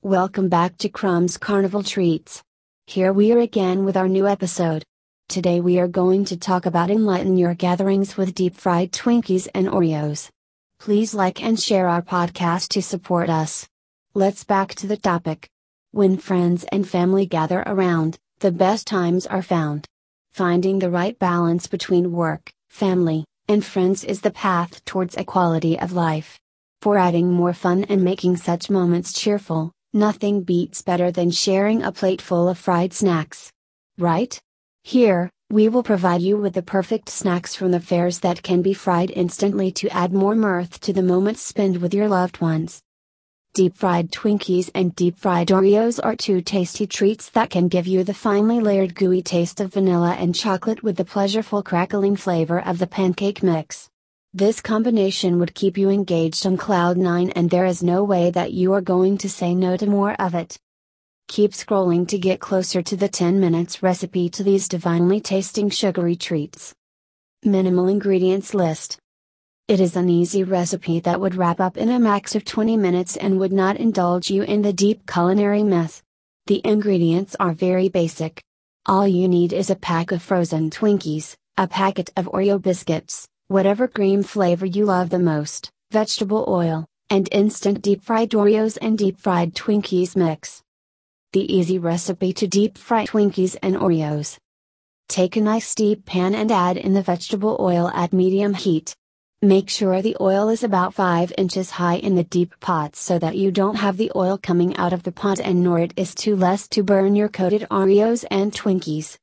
Welcome back to Crumb's Carnival Treats. Here we are again with our new episode. Today we are going to talk about enlighten your gatherings with deep fried Twinkies and Oreos. Please like and share our podcast to support us. Let's back to the topic. When friends and family gather around, the best times are found. Finding the right balance between work, family, and friends is the path towards a quality of life. For adding more fun and making such moments cheerful, nothing beats better than sharing a plate full of fried snacks. Right? Here, we will provide you with the perfect snacks from the fairs that can be fried instantly to add more mirth to the moments spent with your loved ones. Deep fried Twinkies and deep fried Oreos are two tasty treats that can give you the finely layered gooey taste of vanilla and chocolate with the pleasureful crackling flavor of the pancake mix. This combination would keep you engaged on cloud nine, and there is no way that you are going to say no to more of it. Keep scrolling to get closer to the 10 minutes recipe to these divinely tasting sugary treats. Minimal ingredients list. It is an easy recipe that would wrap up in a max of 20 minutes and would not indulge you in the deep culinary mess. The ingredients are very basic. All you need is a pack of frozen Twinkies, a packet of Oreo biscuits, whatever cream flavor you love the most, vegetable oil, and instant deep fried Oreos and deep fried Twinkies mix. The easy recipe to deep fry Twinkies and Oreos. Take a nice deep pan and add in the vegetable oil at medium heat. Make sure the oil is about 5 inches high in the deep pot so that you don't have the oil coming out of the pot and nor it is too less to burn your coated Oreos and Twinkies.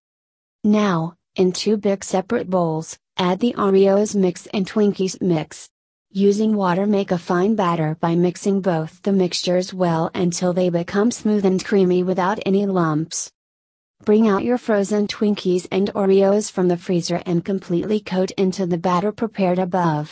Now, in 2 big separate bowls, add the Oreos mix and Twinkies mix. Using water, make a fine batter by mixing both the mixtures well until they become smooth and creamy without any lumps. Bring out your frozen Twinkies and Oreos from the freezer and completely coat into the batter prepared above.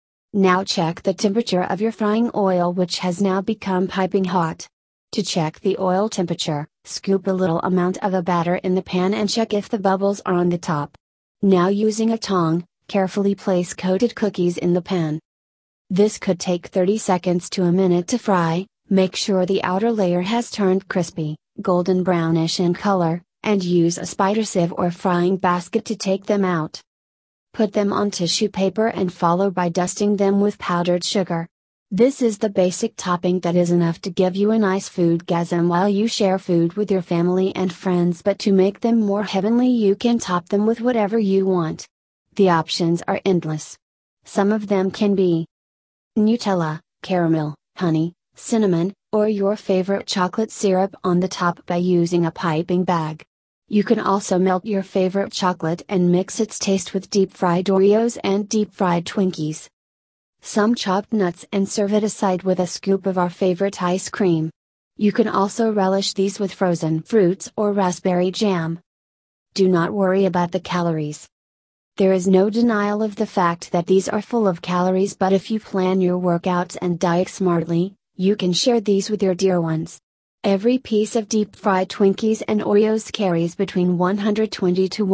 Now check the temperature of your frying oil, which has now become piping hot. To check the oil temperature, scoop a little amount of the batter in the pan and check if the bubbles are on the top. Now using a tong, carefully place coated cookies in the pan. This could take 30 seconds to a minute to fry. Make sure the outer layer has turned crispy, golden brownish in color, and use a spider sieve or frying basket to take them out. Put them on tissue paper and follow by dusting them with powdered sugar. This is the basic topping that is enough to give you a nice foodgasm while you share food with your family and friends, but to make them more heavenly you can top them with whatever you want. The options are endless. Some of them can be Nutella, caramel, honey, cinnamon, or your favorite chocolate syrup on the top by using a piping bag. You can also melt your favorite chocolate and mix its taste with deep fried Oreos and deep fried Twinkies. Some chopped nuts and serve it aside with a scoop of our favorite ice cream. You can also relish these with frozen fruits or raspberry jam. Do not worry about the calories. There is no denial of the fact that these are full of calories, but if you plan your workouts and diet smartly, you can share these with your dear ones. Every piece of deep fried Twinkies and Oreos carries between 120 to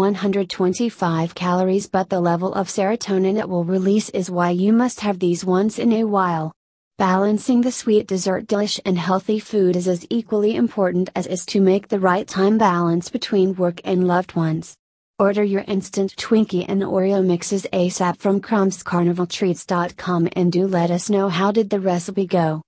125 calories, but the level of serotonin it will release is why you must have these once in a while. Balancing the sweet dessert dish and healthy food is as equally important as is to make the right time balance between work and loved ones. Order your instant Twinkie and Oreo mixes ASAP from crumbscarnivaltreats.com and do let us know how did the recipe go.